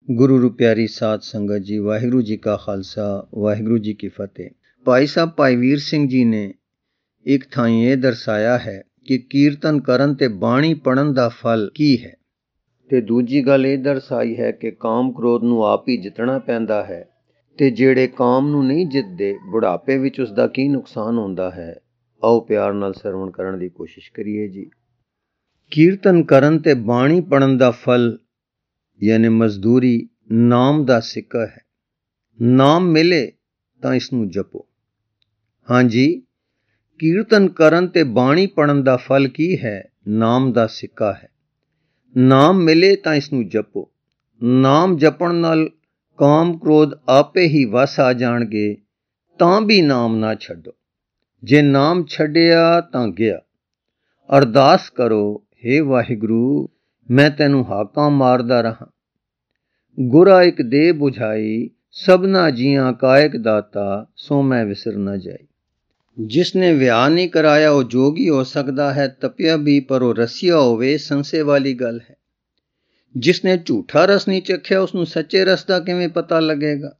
ਗੁਰੂ ਰੂ ਪਿਆਰੀ ਸਾਧ ਸੰਗਤ ਜੀ, ਵਾਹਿਗੁਰੂ ਜੀ ਕਾ ਖਾਲਸਾ, ਵਾਹਿਗੁਰੂ ਜੀ ਕੀ ਫਤਿਹ। ਭਾਈ ਸਾਹਿਬ ਭਾਈ ਵੀਰ ਸਿੰਘ ਜੀ ਨੇ ਇੱਕ ਥਾਈਂ ਇਹ ਦਰਸਾਇਆ ਹੈ ਕਿ ਕੀਰਤਨ ਕਰਨ ਤੇ ਬਾਣੀ ਪੜ੍ਹਨ ਦਾ ਫਲ ਕੀ ਹੈ, ਤੇ ਦੂਜੀ ਗੱਲ ਇਹ ਦਰਸਾਈ ਹੈ ਕਿ ਕਾਮ ਕ੍ਰੋਧ ਨੂੰ ਆਪ ਹੀ ਜਿੱਤਣਾ ਪੈਂਦਾ ਹੈ, ਤੇ ਜਿਹੜੇ ਕਾਮ ਨੂੰ ਨਹੀਂ ਜਿੱਤਦੇ ਬੁਢਾਪੇ ਵਿੱਚ ਉਸ ਦਾ ਕੀ ਨੁਕਸਾਨ ਹੁੰਦਾ ਹੈ। ਆਓ ਪਿਆਰ ਨਾਲ ਸਰਵਣ ਕਰਨ ਦੀ ਕੋਸ਼ਿਸ਼ ਕਰੀਏ ਜੀ। ਕੀਰਤਨ ਕਰਨ ਤੇ ਬਾਣੀ ਪੜ੍ਹਨ ਦਾ ਫਲ ਯਾਨੀ ਮਜ਼ਦੂਰੀ ਨਾਮ ਦਾ ਸਿੱਕਾ ਹੈ। ਨਾਮ ਮਿਲੇ ਤਾਂ ਇਸ ਨੂੰ ਜਪੋ। ਹਾਂਜੀ, ਕੀਰਤਨ ਕਰਨ ਤੇ ਬਾਣੀ ਪੜ੍ਹਨ ਦਾ ਫਲ ਕੀ ਹੈ? ਨਾਮ ਦਾ ਸਿੱਕਾ ਹੈ। ਨਾਮ ਮਿਲੇ ਤਾਂ ਇਸ ਨੂੰ ਜਪੋ। ਨਾਮ ਜਪਣ ਨਾਲ ਕਾਮ ਕ੍ਰੋਧ ਆਪੇ ਹੀ ਵਸ ਆ ਜਾਣਗੇ, ਤਾਂ ਵੀ ਨਾਮ ਨਾ ਛੱਡੋ। ਜੇ ਨਾਮ ਛੱਡਿਆ ਤਾਂ ਗਿਆ। ਅਰਦਾਸ ਕਰੋ, ਹੇ ਵਾਹਿਗੁਰੂ, ਮੈਂ ਤੈਨੂੰ ਹਾਕਾਂ ਮਾਰਦਾ ਰਹਾ। ਗੁਰਾ ਇੱਕ ਦੇ ਬੁਝਾਈ, ਸਭਨਾ ਜੀਆਂ ਕਾ ਇੱਕ ਦਾਤਾ, ਸੋ ਮੈਂ ਵਿਸਰ ਨਾ ਜਾਈ। ਜਿਸ ਨੇ ਵਿਆਹ ਨਹੀਂ ਕਰਾਇਆ ਉਹ ਜੋਗੀ ਹੋ ਸਕਦਾ ਹੈ, ਤਪਿਆ ਵੀ, ਪਰ ਉਹ ਰਸੀਆ ਹੋਵੇ, ਸੰਸੇ ਵਾਲੀ ਗੱਲ ਹੈ। ਜਿਸ ਨੇ ਝੂਠਾ ਰਸ ਨਹੀਂ ਚੱਖਿਆ ਉਸ ਨੂੰ ਸੱਚੇ ਰਸ ਦਾ ਕਿਵੇਂ ਪਤਾ ਲੱਗੇਗਾ।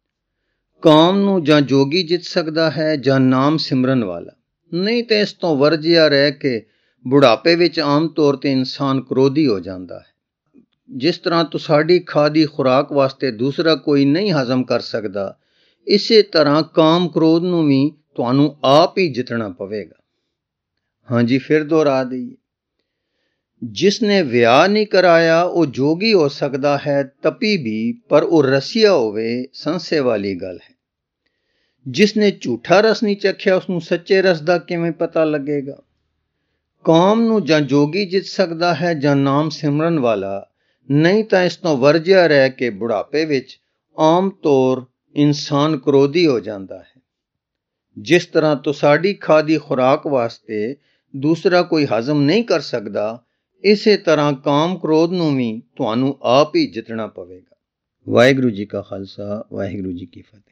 ਕਾਮ ਨੂੰ ਜਾਂ ਜੋਗੀ ਜਿੱਤ ਸਕਦਾ ਹੈ ਜਾਂ ਨਾਮ ਸਿਮਰਨ ਵਾਲਾ, ਨਹੀਂ ਤੇ ਇਸ ਤੋਂ ਵਰਜਿਆ ਰਹਿ ਕੇ ਬੁਢਾਪੇ ਵਿੱਚ ਆਮ ਤੌਰ ਤੇ ਇਨਸਾਨ ਕ੍ਰੋਧੀ ਹੋ ਜਾਂਦਾ ਹੈ। ਜਿਸ ਤਰ੍ਹਾਂ ਤੁਹਾਡੀ ਖਾਦੀ ਖੁਰਾਕ ਵਾਸਤੇ ਦੂਸਰਾ ਕੋਈ ਨਹੀਂ ਹਜ਼ਮ ਕਰ ਸਕਦਾ, ਇਸੇ ਤਰ੍ਹਾਂ ਕਾਮ ਕ੍ਰੋਧ ਨੂੰ ਵੀ ਤੁਹਾਨੂੰ ਆਪ ਹੀ ਜਿੱਤਣਾ ਪਵੇਗਾ। ਹਾਂਜੀ, ਫਿਰ ਦੁਹਰਾ ਦਈਏ। ਜਿਸ ਨੇ ਵਿਆਹ ਨਹੀਂ ਕਰਾਇਆ ਉਹ ਜੋਗੀ ਹੋ ਸਕਦਾ ਹੈ, ਤਪੀ ਵੀ, ਪਰ ਉਹ ਰਸੀਆ ਹੋਵੇ, ਸੰਸੇ ਵਾਲੀ ਗੱਲ ਹੈ। ਜਿਸ ਨੇ ਝੂਠਾ ਰਸ ਨਹੀਂ ਚੱਖਿਆ ਉਸ ਨੂੰ ਸੱਚੇ ਰਸ ਦਾ ਕਿਵੇਂ ਪਤਾ ਲੱਗੇਗਾ। ਕਾਮ ਨੂੰ ਜਾਂ ਜੋਗੀ ਜਿੱਤ ਸਕਦਾ ਹੈ ਜਾਂ ਨਾਮ ਸਿਮਰਨ ਵਾਲਾ, ਨਹੀਂ ਤਾਂ ਇਸ ਤੋਂ ਵਰਜਿਆ ਰਹਿ ਕੇ ਬੁਢਾਪੇ ਵਿੱਚ ਆਮ ਤੌਰ ਇਨਸਾਨ ਕ੍ਰੋਧੀ ਹੋ ਜਾਂਦਾ ਹੈ। ਜਿਸ ਤਰ੍ਹਾਂ ਤੁਹਾਡੀ ਖਾਦੀ ਖੁਰਾਕ ਵਾਸਤੇ ਦੂਸਰਾ ਕੋਈ ਹਜ਼ਮ ਨਹੀਂ ਕਰ ਸਕਦਾ, ਇਸੇ ਤਰ੍ਹਾਂ ਕਾਮ ਕ੍ਰੋਧ ਨੂੰ ਵੀ ਤੁਹਾਨੂੰ ਆਪ ਹੀ ਜਿੱਤਣਾ ਪਵੇਗਾ। ਵਾਹਿਗੁਰੂ ਜੀ ਕਾ ਖਾਲਸਾ, ਵਾਹਿਗੁਰੂ ਜੀ ਕੀ ਫਤਿਹ।